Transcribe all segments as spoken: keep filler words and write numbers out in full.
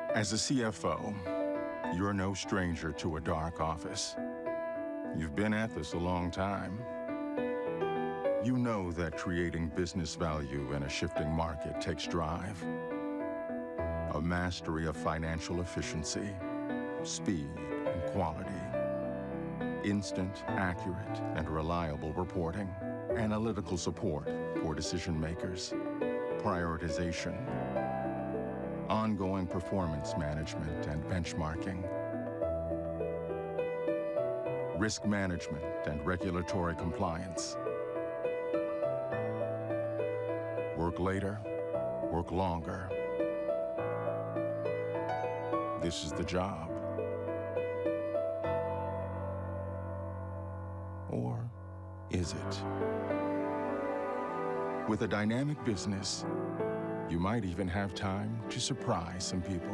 As a C F O, you're no stranger to a dark office. You've been at this a long time. You know that creating business value in a shifting market takes drive, a mastery of financial efficiency, speed, and quality, instant, accurate, and reliable reporting, analytical support for decision makers, prioritization, ongoing performance management and benchmarking, risk management and regulatory compliance. Work later, work longer. This is the job. Or is it? With a dynamic business, you might even have time to surprise some people.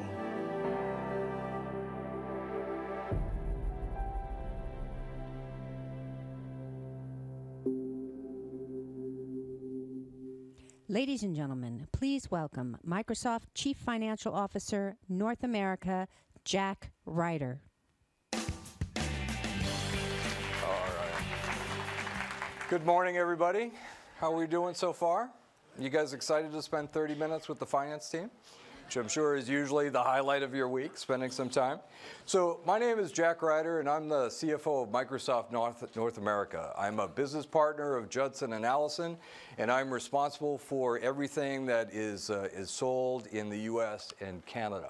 Ladies and gentlemen, please welcome Microsoft Chief Financial Officer, North America, Jack Ryder. All right. Good morning, everybody. How are we doing so far? You guys excited to spend thirty minutes with the finance team? Which I'm sure is usually the highlight of your week, spending some time. So my name is Jack Ryder, and I'm the C F O of Microsoft North, North America. I'm a business partner of Judson and Allison, and I'm responsible for everything that is, uh, is sold in the U S and Canada.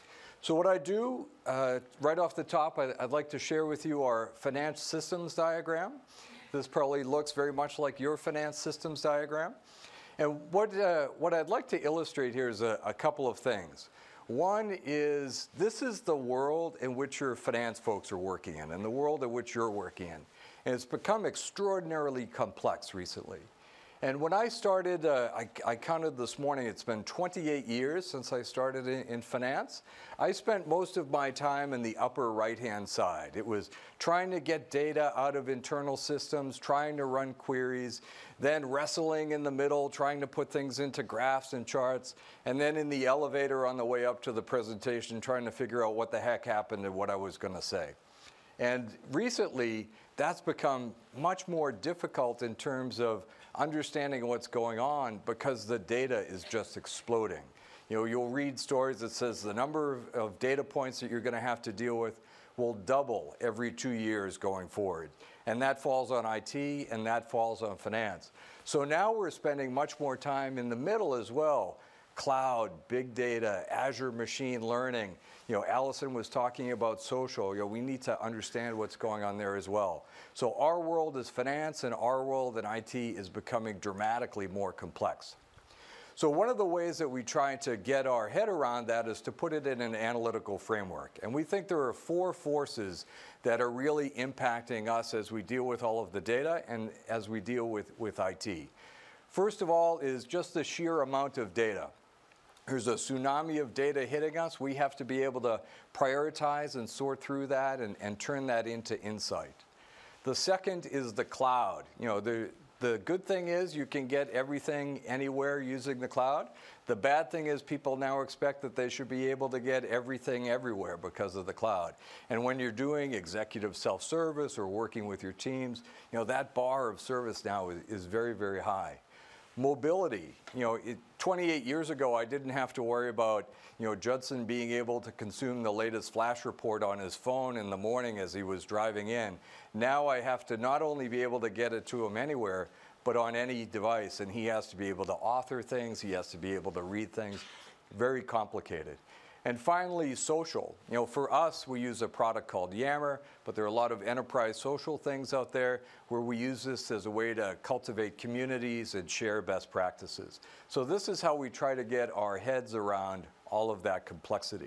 So what I do, uh, right off the top, I, I'd like to share with you our finance systems diagram. This probably looks very much like your finance systems diagram. And what, uh, what I'd like to illustrate here is a, a couple of things. One is, this is the world in which your finance folks are working in, and the world in which you're working in. And it's become extraordinarily complex recently. And when I started, uh, I, I counted this morning, it's been twenty-eight years since I started in, in finance. I spent most of my time in the upper right-hand side. It was trying to get data out of internal systems, trying to run queries, then wrestling in the middle, trying to put things into graphs and charts, and then in the elevator on the way up to the presentation, trying to figure out what the heck happened and what I was going to say. And recently, that's become much more difficult in terms of understanding what's going on because the data is just exploding. You know, you'll read stories that says the number of, of data points that you're going to have to deal with will double every two years going forward. And that falls on I T, and that falls on finance. So now we're spending much more time in the middle as well. Cloud, big data, Azure machine learning. You know, Allison was talking about social. You know, we need to understand what's going on there as well. So our world is finance, and our world in I T is becoming dramatically more complex. So one of the ways that we try to get our head around that is to put it in an analytical framework. And we think there are four forces that are really impacting us as we deal with all of the data and as we deal with, with I T. First of all is just the sheer amount of data. There's a tsunami of data hitting us. We have to be able to prioritize and sort through that and, and turn that into insight. The second is the cloud. You know, the, the good thing is you can get everything anywhere using the cloud. The bad thing is people now expect that they should be able to get everything everywhere because of the cloud. And when you're doing executive self-service or working with your teams, you know, that bar of service now is, is very, very high. Mobility, you know, it, twenty-eight years ago, I didn't have to worry about, you know, Judson being able to consume the latest flash report on his phone in the morning as he was driving in. Now I have to not only be able to get it to him anywhere, but on any device, and he has to be able to author things, he has to be able to read things. Very complicated. And finally, social. You know, for us, we use a product called Yammer, but there are a lot of enterprise social things out there where we use this as a way to cultivate communities and share best practices. So this is how we try to get our heads around all of that complexity.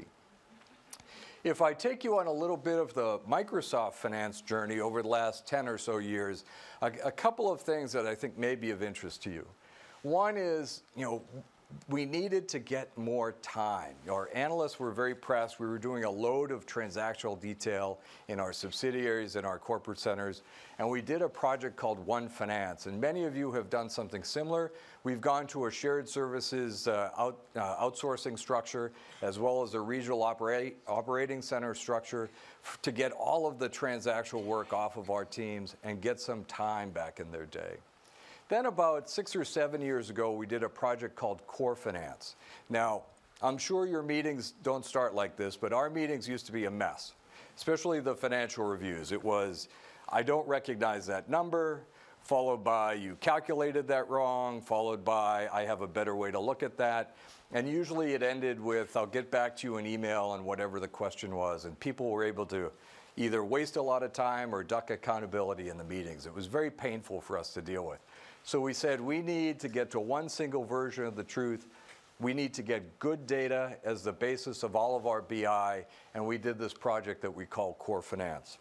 If I take you on a little bit of the Microsoft finance journey over the last ten or so years, a, a couple of things that I think may be of interest to you. One is, you know, we needed to get more time. Our analysts were very pressed. We were doing a load of transactional detail in our subsidiaries and our corporate centers, and we did a project called One Finance. And many of you have done something similar. We've gone to a shared services uh, out, uh, outsourcing structure, as well as a regional operate, operating center structure f- to get all of the transactional work off of our teams and get some time back in their day. Then about six or seven years ago, we did a project called Core Finance. Now, I'm sure your meetings don't start like this, but our meetings used to be a mess, especially the financial reviews. It was, I don't recognize that number, followed by you calculated that wrong, followed by I have a better way to look at that. And usually it ended with I'll get back to you an email on whatever the question was. And people were able to either waste a lot of time or duck accountability in the meetings. It was very painful for us to deal with. So we said we need to get to one single version of the truth. We need to get good data as the basis of all of our B I. And we did this project that we call Core Finance.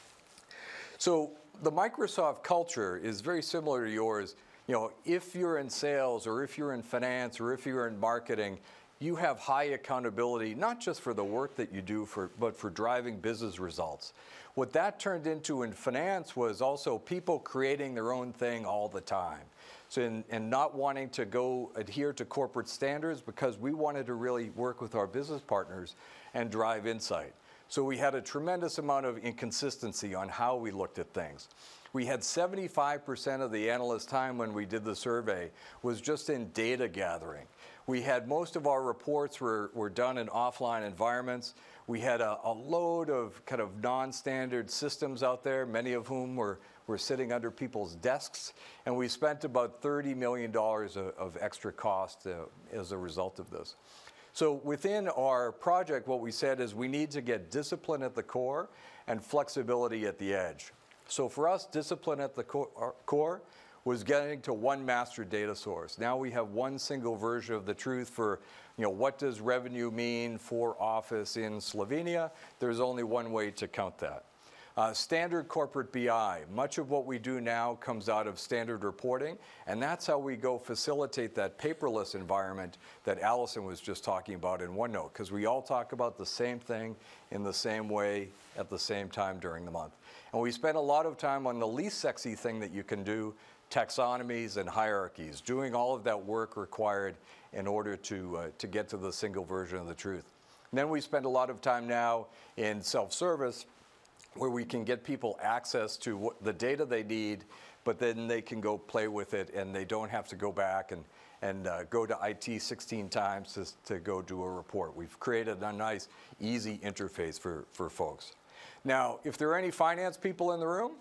So the Microsoft culture is very similar to yours. You know, if you're in sales or if you're in finance or if you're in marketing, you have high accountability, not just for the work that you do, for, but for driving business results. What that turned into in finance was also people creating their own thing all the time. So in, and not wanting to go adhere to corporate standards because we wanted to really work with our business partners and drive insight. So we had a tremendous amount of inconsistency on how we looked at things. We had seventy-five percent of the analyst time when we did the survey was just in data gathering. We had most of our reports were, were done in offline environments. We had a, a load of kind of non-standard systems out there, many of whom were, were sitting under people's desks. And we spent about thirty million dollars of, of extra cost uh, as a result of this. So within our project, what we said is we need to get discipline at the core and flexibility at the edge. So for us, discipline at the core was getting to one master data source. Now we have one single version of the truth for, you know, what does revenue mean for Office in Slovenia? There's only one way to count that. Uh, standard corporate B I. Much of what we do now comes out of standard reporting, and that's how we go facilitate that paperless environment that Allison was just talking about in OneNote, because we all talk about the same thing in the same way at the same time during the month. And we spend a lot of time on the least sexy thing that you can do, taxonomies and hierarchies, doing all of that work required in order to, uh, to get to the single version of the truth. And then we spend a lot of time now in self-service, where we can get people access to what, the data they need, but then they can go play with it and they don't have to go back and, and uh, go to I T sixteen times to, to go do a report. We've created a nice, easy interface for, for folks. Now, if there are any finance people in the room,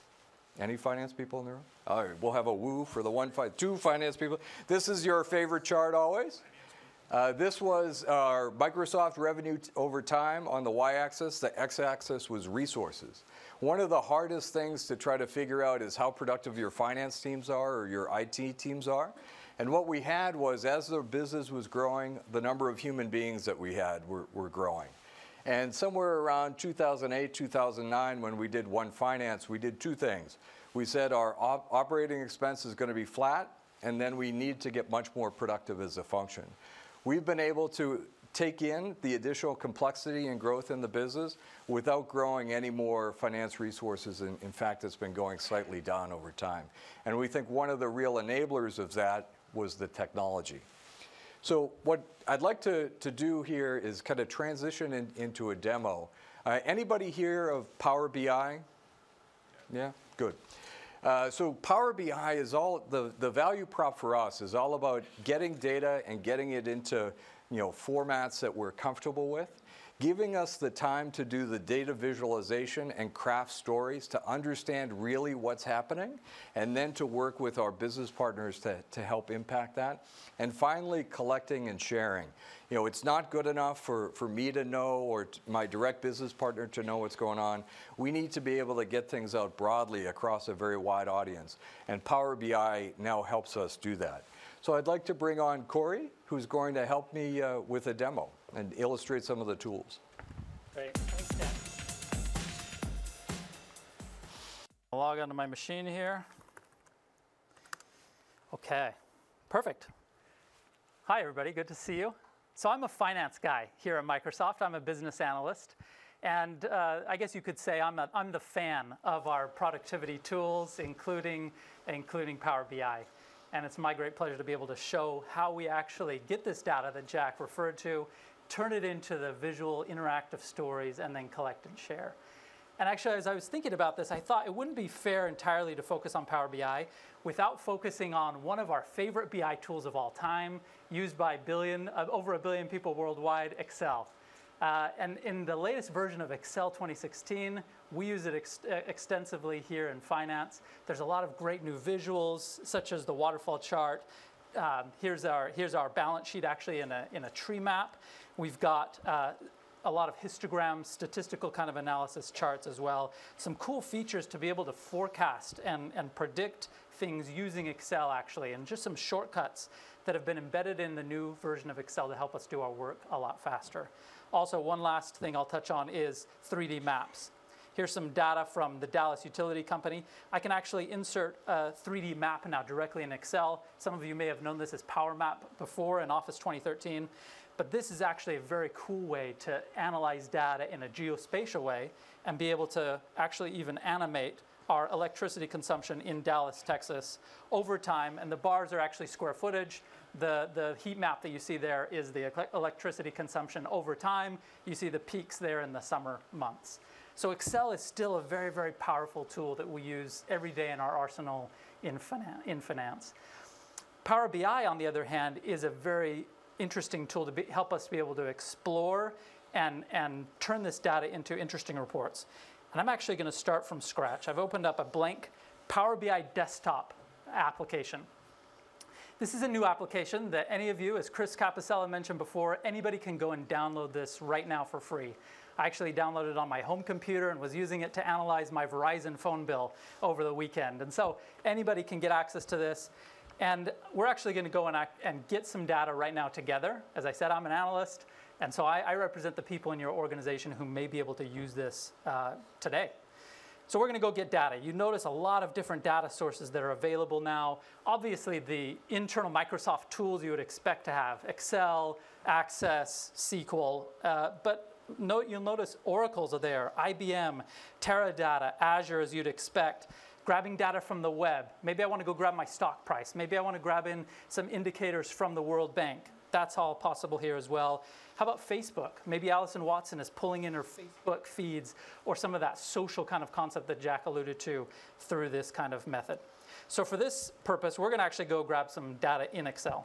any finance people in the room? All right, we'll have a woo for the one, five, two finance people. This is your favorite chart always. Uh, this was our Microsoft revenue t- over time on the y-axis. The x-axis was resources. One of the hardest things to try to figure out is how productive your finance teams are or your I T teams are. And what we had was, as the business was growing, the number of human beings that we had were, were growing. And somewhere around two thousand eight, two thousand nine, when we did One Finance, we did two things. We said our op- operating expense is going to be flat, and then we need to get much more productive as a function. We've been able to take in the additional complexity and growth in the business without growing any more finance resources. In, in fact, it's been going slightly down over time. And we think one of the real enablers of that was the technology. So what I'd like to, to do here is kind of transition in, into a demo. Uh, anybody here of Power B I? Yeah, good. Uh, so Power B I is all, the, the value prop for us is all about getting data and getting it into, you know, formats that we're comfortable with, giving us the time to do the data visualization and craft stories to understand really what's happening, and then to work with our business partners to, to help impact that. And finally, collecting and sharing. You know, it's not good enough for, for me to know or t- my direct business partner to know what's going on. We need to be able to get things out broadly across a very wide audience. And Power B I now helps us do that. So I'd like to bring on Corey, who's going to help me uh, with a demo and illustrate some of the tools. Great. Thanks, Dan. I'll log onto my machine here. Okay, perfect. Hi, everybody. Good to see you. So I'm a finance guy here at Microsoft. I'm a business analyst. And uh, I guess you could say I'm, a, I'm the fan of our productivity tools, including, including Power B I. and it's my great pleasure to be able to show how we actually get this data that Jack referred to, turn it into the visual interactive stories, and then collect and share. And actually, as I was thinking about this, I thought it wouldn't be fair entirely to focus on Power B I without focusing on one of our favorite B I tools of all time, used by billion, uh, over a billion people worldwide, Excel. Uh, and in the latest version of Excel twenty sixteen, we use it ex extensively here in finance. There's a lot of great new visuals, such as the waterfall chart. Um, here's our here's our balance sheet, actually in a in a tree map. We've got uh, a lot of histograms, statistical kind of analysis charts as well. Some cool features to be able to forecast and, and predict things using Excel, actually, and just some shortcuts that have been embedded in the new version of Excel to help us do our work a lot faster. Also, one last thing I'll touch on is three D maps. Here's some data from the Dallas Utility Company. I can actually insert a three D map now directly in Excel. Some of you may have known this as Power Map before in Office twenty thirteen. But this is actually a very cool way to analyze data in a geospatial way and be able to actually even animate our electricity consumption in Dallas, Texas over time. And the bars are actually square footage. The, the heat map that you see there is the electricity consumption over time. You see the peaks there in the summer months. So Excel is still a very, very powerful tool that we use every day in our arsenal in, finan in finance. Power B I, on the other hand, is a very interesting tool to be, help us be able to explore and, and turn this data into interesting reports. And I'm actually going to start from scratch. I've opened up a blank Power B I desktop application. This is a new application that any of you, as Chris Capicella mentioned before, anybody can go and download this right now for free. I actually downloaded it on my home computer and was using it to analyze my Verizon phone bill over the weekend. And so anybody can get access to this. And we're actually going to go and, act, and get some data right now together. As I said, I'm an analyst, and so I, I represent the people in your organization who may be able to use this uh, today. So we're going to go get data. You notice a lot of different data sources that are available now. Obviously, the internal Microsoft tools you would expect to have, Excel, Access, S Q L, uh, but note, you'll notice Oracle's are there, I B M, Teradata, Azure, as you'd expect. Grabbing data from the web. Maybe I want to go grab my stock price. Maybe I want to grab in some indicators from the World Bank. That's all possible here as well. How about Facebook? Maybe Allison Watson is pulling in her Facebook feeds or some of that social kind of concept that Jack alluded to through this kind of method. So for this purpose, we're going to actually go grab some data in Excel.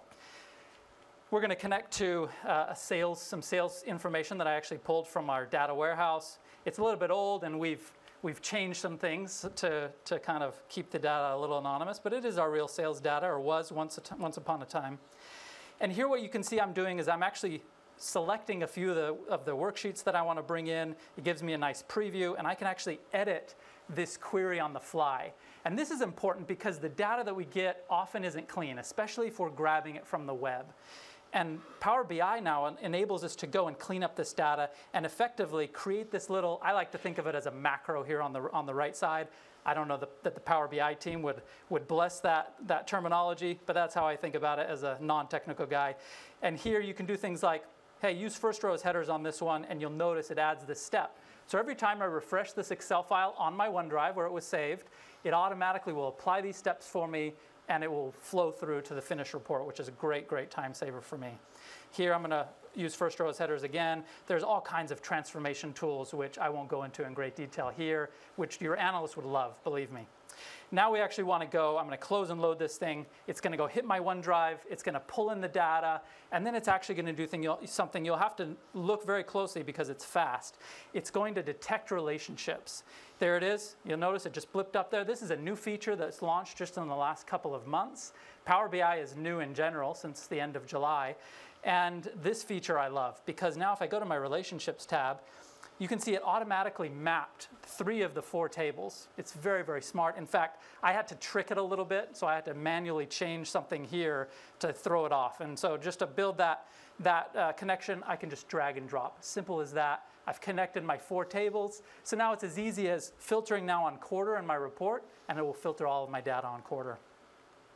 We're going to connect to uh, a sales, some sales information that I actually pulled from our data warehouse. It's a little bit old, and we've We've changed some things to, to kind of keep the data a little anonymous, but it is our real sales data, or was once, a once upon a time. And here what you can see I'm doing is I'm actually selecting a few of the, of the worksheets that I want to bring in. It gives me a nice preview, and I can actually edit this query on the fly. And this is important because the data that we get often isn't clean, especially if we're grabbing it from the web. And Power B I now enables us to go and clean up this data and effectively create this little, I like to think of it as a macro here on the, on the right side. I don't know the, that the Power B I team would, would bless that, that terminology, but that's how I think about it as a non-technical guy. And here you can do things like, hey, use first row as headers on this one, and you'll notice it adds this step. So every time I refresh this Excel file on my OneDrive where it was saved, it automatically will apply these steps for me, and it will flow through to the finished report, which is a great, great time saver for me. Here I'm going to use first row as headers again. There's all kinds of transformation tools, which I won't go into in great detail here, which your analysts would love, believe me. Now we actually want to go, I'm going to close and load this thing. It's going to go hit my OneDrive. It's going to pull in the data. And then it's actually going to do thing, you'll, something you'll have to look very closely because it's fast. It's going to detect relationships. There it is. You'll notice it just blipped up there. This is a new feature that's launched just in the last couple of months. Power B I is new in general since the end of July. And this feature I love because now if I go to my Relationships tab, you can see it automatically mapped three of the four tables. It's very, very smart. In fact, I had to trick it a little bit, so I had to manually change something here to throw it off. And so just to build that, that uh, connection, I can just drag and drop. Simple as that. I've connected my four tables. So now it's as easy as filtering now on quarter in my report, and it will filter all of my data on quarter.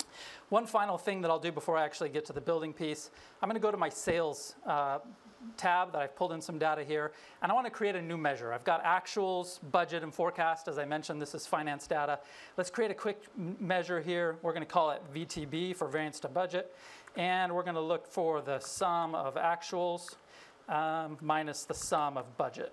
One final thing that I'll do before I actually get to the building piece, I'm going to go to my sales uh, tab that I've pulled in some data here, and I want to create a new measure. I've got actuals, budget, and forecast. As I mentioned, this is finance data. Let's create a quick measure here. We're going to call it V T B for variance to budget, and we're going to look for the sum of actuals um, minus the sum of budget.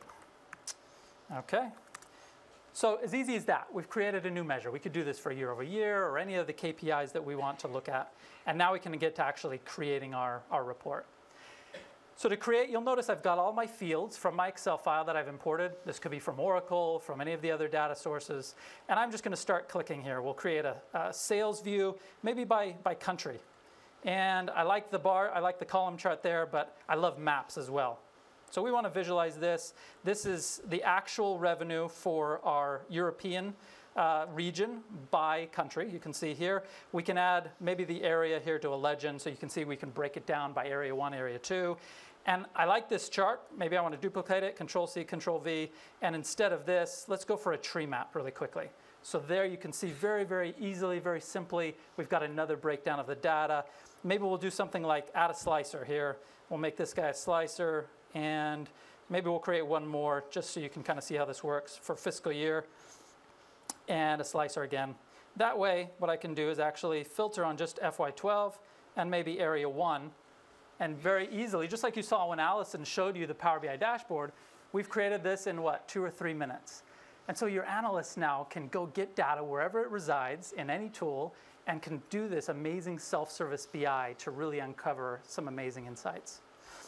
Okay. So as easy as that, we've created a new measure. We could do this for year over year or any of the K P Is that we want to look at. And now we can get to actually creating our, our report. So to create, you'll notice I've got all my fields from my Excel file that I've imported. This could be from Oracle, from any of the other data sources. And I'm just going to start clicking here. We'll create a, a sales view, maybe by, by country. And I like the bar, I like the column chart there, but I love maps as well. So we want to visualize this. This is the actual revenue for our European uh, region by country. You can see here. We can add maybe the area here to a legend, so you can see we can break it down by area one, area two. And I like this chart. Maybe I want to duplicate it, Control C, Control V. And instead of this, let's go for a tree map really quickly. So there you can see very, very easily, very simply, we've got another breakdown of the data. Maybe we'll do something like add a slicer here. We'll make this guy a slicer. And maybe we'll create one more just so you can kind of see how this works for fiscal year. And a slicer again. That way, what I can do is actually filter on just F Y twelve and maybe area one. And very easily, just like you saw when Allison showed you the Power B I dashboard, we've created this in what, two or three minutes. And so your analysts now can go get data wherever it resides in any tool and can do this amazing self-service B I to really uncover some amazing insights.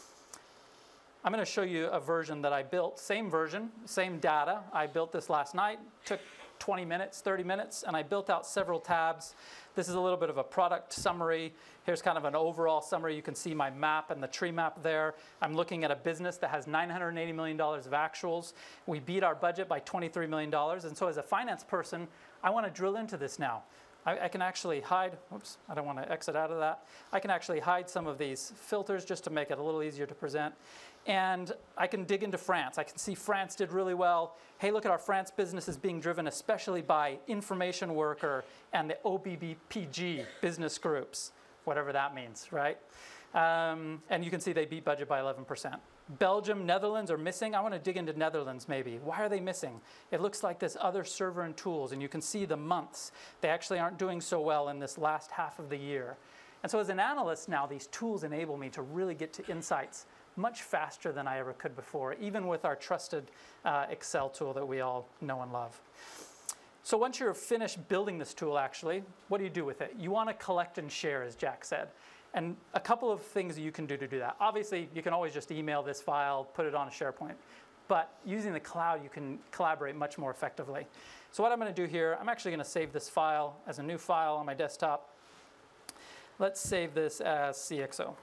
I'm going to show you a version that I built, same version, same data. I built this last night, took twenty minutes, thirty minutes, and I built out several tabs. This is a little bit of a product summary. Here's kind of an overall summary. You can see my map and the tree map there. I'm looking at a business that has nine hundred eighty million dollars of actuals. We beat our budget by twenty-three million dollars, and so as a finance person, I want to drill into this now. I, I can actually hide, whoops, I don't want to exit out of that. I can actually hide some of these filters just to make it a little easier to present. And I can dig into France. I can see France did really well. Hey, look at our France business is being driven especially by information worker and the O B B P G business groups, whatever that means, right? Um, and you can see they beat budget by eleven percent. Belgium, Netherlands are missing. I want to dig into Netherlands maybe. Why are they missing? It looks like this other server and tools, and you can see the months. They actually aren't doing so well in this last half of the year. And so as an analyst now, these tools enable me to really get to insights much faster than I ever could before, even with our trusted uh, Excel tool that we all know and love. So once you're finished building this tool, actually, what do you do with it? You want to collect and share, as Jack said. And a couple of things you can do to do that. Obviously, you can always just email this file, put it on a SharePoint. But using the cloud, you can collaborate much more effectively. So what I'm going to do here, I'm actually going to save this file as a new file on my desktop. Let's save this as C X O.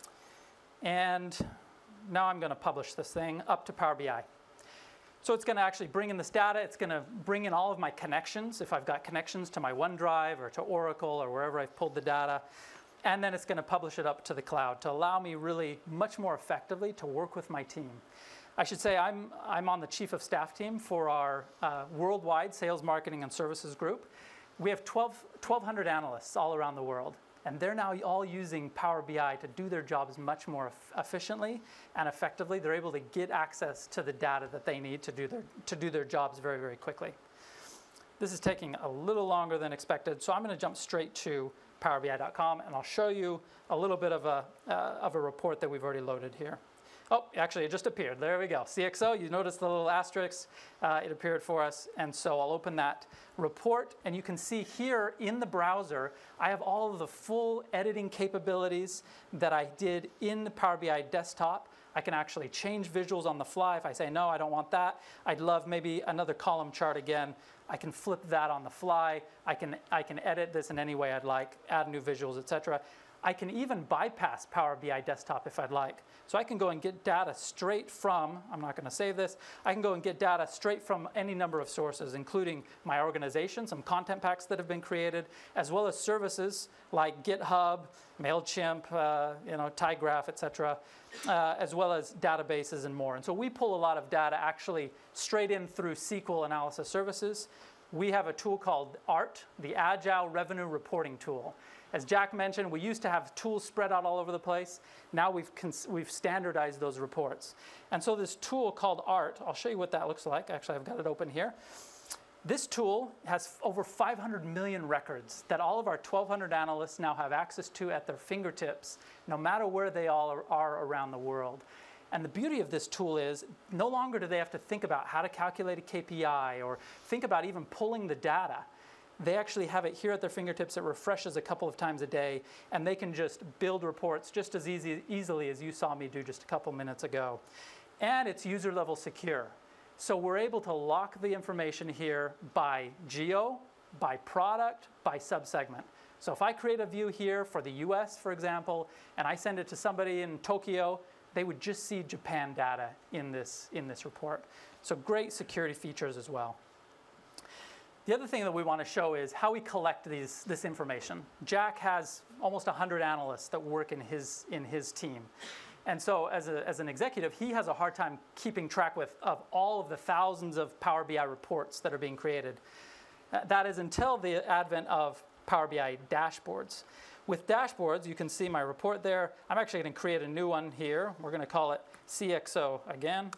And now I'm going to publish this thing up to Power B I. So it's going to actually bring in this data. It's going to bring in all of my connections, if I've got connections to my OneDrive or to Oracle or wherever I've pulled the data. And then it's going to publish it up to the cloud to allow me really much more effectively to work with my team. I should say I'm, I'm on the chief of staff team for our uh, worldwide sales, marketing, and services group. We have twelve hundred analysts all around the world. And they're now all using Power B I to do their jobs much more efficiently and effectively. They're able to get access to the data that they need to do their, to do their jobs very, very quickly. This is taking a little longer than expected, so I'm going to jump straight to Power B I dot com, and I'll show you a little bit of a, uh, of a report that we've already loaded here. Oh, actually, it just appeared. There we go. C X O, you notice the little asterisk. Uh, it appeared for us. And so I'll open that report. And you can see here in the browser, I have all of the full editing capabilities that I did in the Power B I desktop. I can actually change visuals on the fly. If I say, no, I don't want that. I'd love maybe another column chart again. I can flip that on the fly. I can, I can edit this in any way I'd like, add new visuals, et cetera. I can even bypass Power B I Desktop if I'd like. So I can go and get data straight from, I'm not going to save this, I can go and get data straight from any number of sources, including my organization, some content packs that have been created, as well as services like GitHub, MailChimp, uh, you know, tyGraph, et cetera, uh, as well as databases and more. And so we pull a lot of data actually straight in through S Q L analysis services. we have a tool called ART, the Agile Revenue Reporting Tool. As Jack mentioned, we used to have tools spread out all over the place. Now we've, cons- we've standardized those reports. And so this tool called ART, I'll show you what that looks like. Actually, I've got it open here. This tool has over five hundred million records that all of our twelve hundred analysts now have access to at their fingertips, no matter where they all are, are around the world. And the beauty of this tool is no longer do they have to think about how to calculate a K P I or think about even pulling the data. They actually have it here at their fingertips. It refreshes a couple of times a day, and they can just build reports just as easy, easily as you saw me do just a couple minutes ago. And it's user level secure. So we're able to lock the information here by geo, by product, by subsegment. So if I create a view here for the U S, for example, and I send it to somebody in Tokyo, they would just see Japan data in this, in this report. So great security features as well. The other thing that we want to show is how we collect these, this information. Jack has almost one hundred analysts that work in his, in his team. And so as, a, as an executive, he has a hard time keeping track with of all of the thousands of Power B I reports that are being created. Uh, that is until the advent of Power B I dashboards. With dashboards, you can see my report there. I'm actually going to create a new one here. We're going to call it C X O again.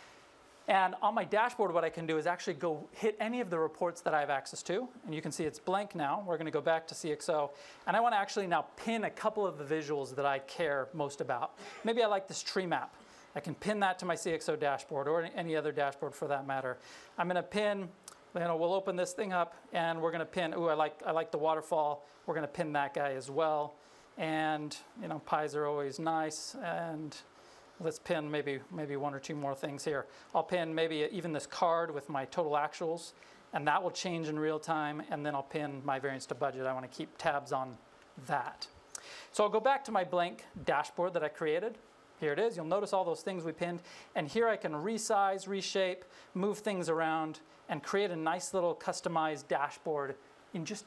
And on my dashboard, what I can do is actually go hit any of the reports that I have access to. And you can see it's blank now. We're going to go back to C X O. And I want to actually now pin a couple of the visuals that I care most about. Maybe I like this tree map. I can pin that to my C X O dashboard or any other dashboard for that matter. I'm going to pin, you know, we'll open this thing up and we're going to pin, ooh, I like, I like the waterfall. We're going to pin that guy as well. And, you know, pies are always nice. And let's pin maybe, maybe one or two more things here. I'll pin maybe even this card with my total actuals, and that will change in real time, and then I'll pin my variance to budget. I want to keep tabs on that. So I'll go back to my blank dashboard that I created. Here it is. You'll notice all those things we pinned, and here I can resize, reshape, move things around, and create a nice little customized dashboard in just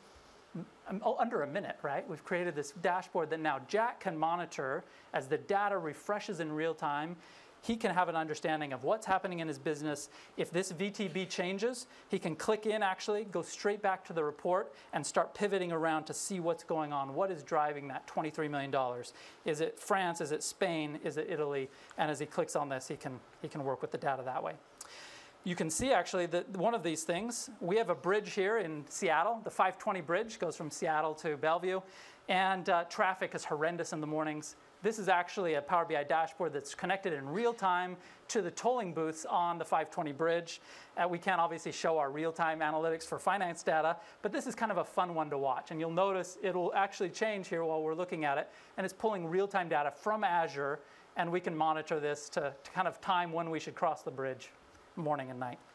under a minute, right? We've created this dashboard that now Jack can monitor as the data refreshes in real time. He can have an understanding of what's happening in his business. If this V T B changes, he can click in actually, go straight back to the report and start pivoting around to see what's going on. What is driving that twenty-three million dollars? Is it France? Is it Spain? Is it Italy? And as he clicks on this, he can, he can work with the data that way. You can see actually that one of these things, we have a bridge here in Seattle. The five twenty bridge goes from Seattle to Bellevue, and uh, traffic is horrendous in the mornings. This is actually a Power B I dashboard that's connected in real time to the tolling booths on the five twenty bridge. Uh, we can't obviously show our real-time analytics for finance data, but this is kind of a fun one to watch. And you'll notice it'll actually change here while we're looking at it, and it's pulling real-time data from Azure, and we can monitor this to, to kind of time when we should cross the bridge, morning and night.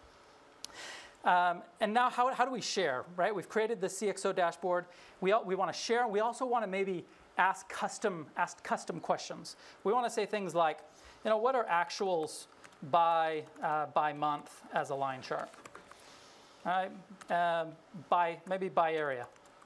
Um, and now how, how do we share, right? We've created the C X O dashboard. We, we want to share. We also want to maybe ask custom, ask custom questions. We want to say things like, you know, what are actuals by, uh, by month as a line chart? All right, um, by, maybe by area.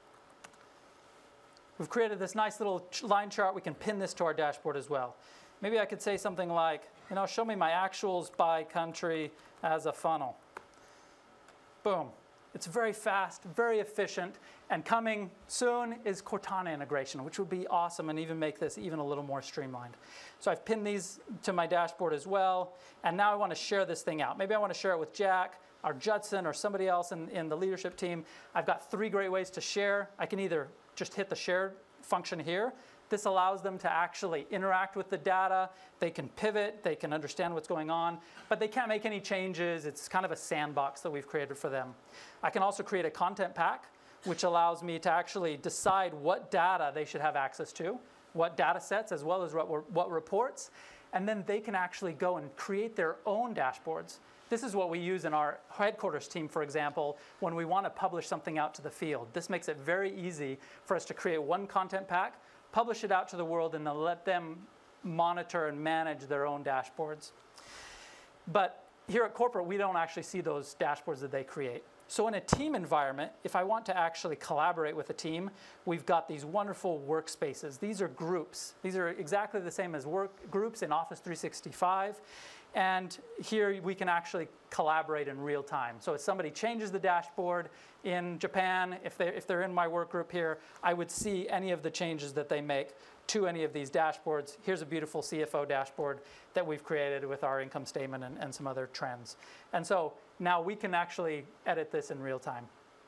We've created this nice little line chart. We can pin this to our dashboard as well. Maybe I could say something like, you know, show me my actuals by country as a funnel. Boom. It's very fast, very efficient, and coming soon is Cortana integration, which would be awesome and even make this even a little more streamlined. So I've pinned these to my dashboard as well, and now I want to share this thing out. Maybe I want to share it with Jack, or Judson, or somebody else in, in the leadership team. I've got three great ways to share. I can either just hit the share function here. This allows them to actually interact with the data. They can pivot, they can understand what's going on, but they can't make any changes. It's kind of a sandbox that we've created for them. I can also create a content pack, which allows me to actually decide what data they should have access to, what data sets, as well as what, what reports, and then they can actually go and create their own dashboards. This is what we use in our headquarters team, for example, when we want to publish something out to the field. This makes it very easy for us to create one content pack, publish it out to the world, and then let them monitor and manage their own dashboards. But here at corporate, we don't actually see those dashboards that they create. So in a team environment, if I want to actually collaborate with a team, we've got these wonderful workspaces. These are groups. These are exactly the same as work groups in Office three sixty-five. And here we can actually collaborate in real time. So if somebody changes the dashboard in Japan, if they're, if they're in my work group here, I would see any of the changes that they make to any of these dashboards. Here's a beautiful C F O dashboard that we've created with our income statement and, and some other trends. And so now we can actually edit this in real time.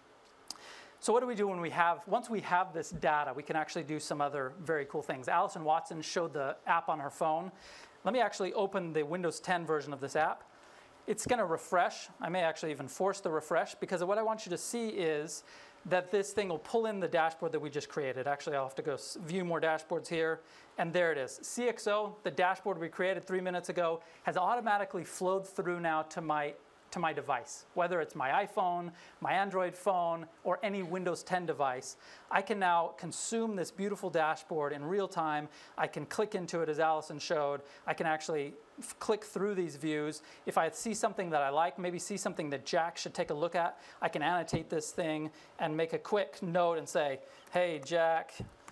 So what do we do when we have, once we have this data, we can actually do some other very cool things. Allison Watson showed the app on her phone. Let me actually open the Windows ten version of this app. It's going to refresh. I may actually even force the refresh, because what I want you to see is that this thing will pull in the dashboard that we just created. Actually, I'll have to go view more dashboards here. And there it is. C X O, the dashboard we created three minutes ago, has automatically flowed through now to my to my device, whether it's my iPhone, my Android phone, or any Windows ten device. I can now consume this beautiful dashboard in real time. I can click into it, as Allison showed. I can actually click through these views. If I see something that I like, maybe see something that Jack should take a look at, I can annotate this thing and make a quick note and say, hey, Jack,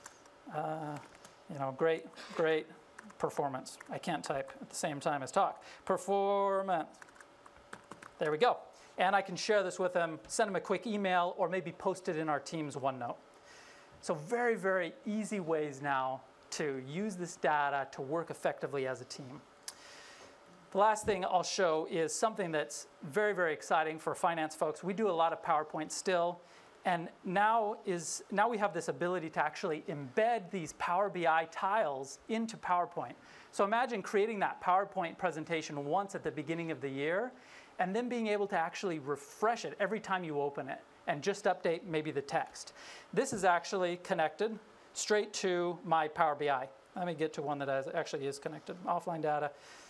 uh, you know, great, great performance. I can't type at the same time as talk. Performance. There we go. And I can share this with them, send them a quick email, or maybe post it in our Teams OneNote. So very, very easy ways now to use this data to work effectively as a team. The last thing I'll show is something that's very, very exciting for finance folks. We do a lot of PowerPoint still. And now, is, now we have this ability to actually embed these Power B I tiles into PowerPoint. So imagine creating that PowerPoint presentation once at the beginning of the year, and then being able to actually refresh it every time you open it and just update maybe the text. This is actually connected straight to my Power B I. Let me get to one that actually is connected. Offline data.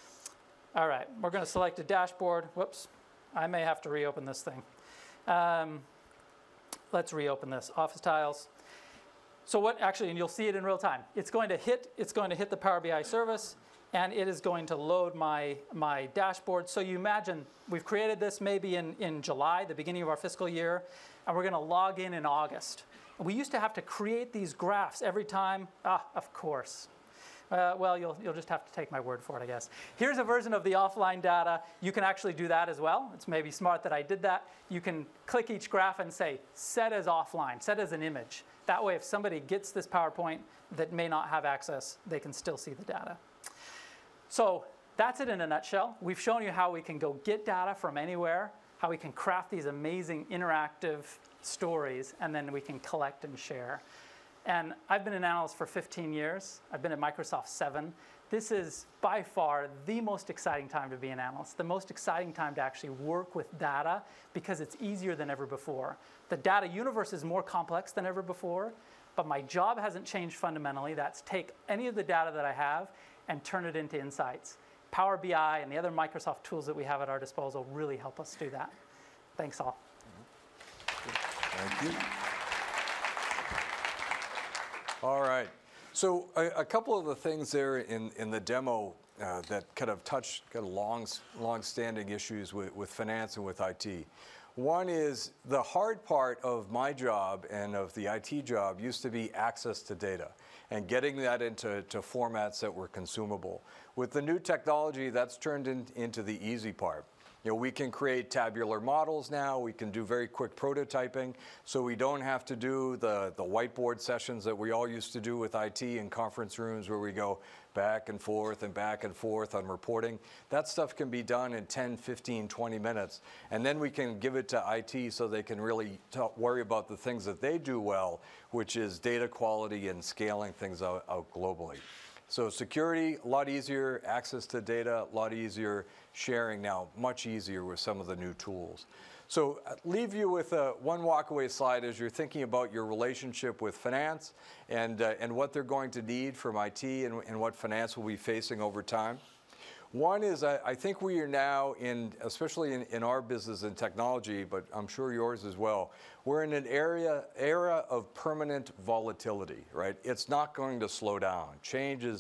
All right, we're going to select a dashboard. Whoops, I may have to reopen this thing. Um, let's reopen this. Office tiles. So what actually, and you'll see it in real time. It's going to hit. It's going to hit the Power B I service, and it is going to load my, my dashboard. So you imagine we've created this maybe in, in July, the beginning of our fiscal year, and we're going to log in in August. We used to have to create these graphs every time. Ah, of course. Uh, well, you'll, you'll just have to take my word for it, I guess. Here's a version of the offline data. You can actually do that as well. It's maybe smart that I did that. You can click each graph and say, set as offline, set as an image. That way, if somebody gets this PowerPoint that may not have access, they can still see the data. So that's it in a nutshell. We've shown you how we can go get data from anywhere, how we can craft these amazing interactive stories, and then we can collect and share. And I've been an analyst for fifteen years. I've been at Microsoft seven. This is by far the most exciting time to be an analyst, the most exciting time to actually work with data, because it's easier than ever before. The data universe is more complex than ever before, but my job hasn't changed fundamentally. That's take any of the data that I have and turn it into insights. Power B I and the other Microsoft tools that we have at our disposal really help us do that. Thanks all. Thank you. All right. So a, a couple of the things there in, in the demo uh, that kind of touch kind of long, long-standing issues with, with finance and with I T. One is the hard part of my job and of the I T job used to be access to data and getting that into to formats that were consumable. With the new technology, that's turned in, into the easy part. You know, we can create tabular models now. We can do very quick prototyping, so we don't have to do the, the whiteboard sessions that we all used to do with I T in conference rooms where we go back and forth and back and forth on reporting. That stuff can be done in ten, fifteen, twenty minutes, and then we can give it to I T so they can really talk, worry about the things that they do well, which is data quality and scaling things out, out globally. So security, a lot easier. Access to data, a lot easier. Sharing now, much easier with some of the new tools. So leave you with a one walkaway slide as you're thinking about your relationship with finance and, uh, and what they're going to need from I T and, and what finance will be facing over time. One is I, I think we are now in, especially in, in our business and technology, but I'm sure yours as well, we're in an area, era of permanent volatility, right? It's not going to slow down. Change is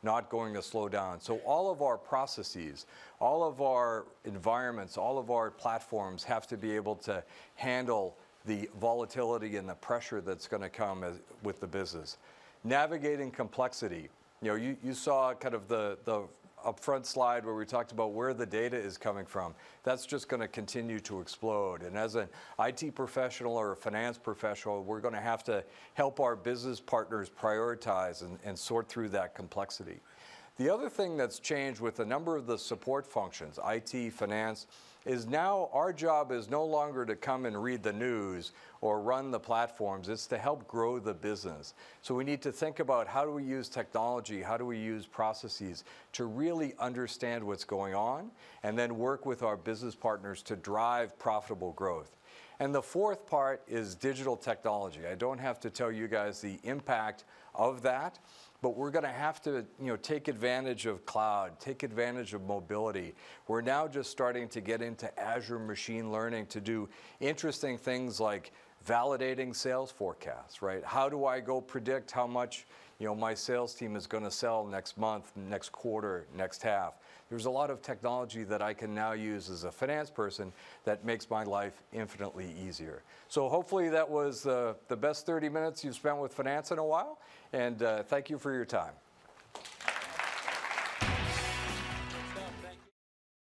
not going to slow down. So all of our processes, all of our environments, all of our platforms have to be able to handle the volatility and the pressure that's going to come as, with the business. Navigating complexity. You know, you, you saw kind of the, the upfront slide where we talked about where the data is coming from. That's just going to continue to explode. And as an I T professional or a finance professional, we're going to have to help our business partners prioritize and, and sort through that complexity. The other thing that's changed with a number of the support functions, I T, finance, is now our job is no longer to come and read the news or run the platforms. It's to help grow the business. So we need to think about how do we use technology, how do we use processes to really understand what's going on, and then work with our business partners to drive profitable growth. And the fourth part is digital technology. I don't have to tell you guys the impact of that, but we're going to have to, you know, take advantage of cloud, take advantage of mobility. We're now just starting to get into Azure machine learning to do interesting things like validating sales forecasts, right? How do I go predict how much, you know, my sales team is going to sell next month, next quarter, next half? There's a lot of technology that I can now use as a finance person that makes my life infinitely easier. So hopefully that was uh, the best thirty minutes you've spent with finance in a while, and uh, thank you for your time.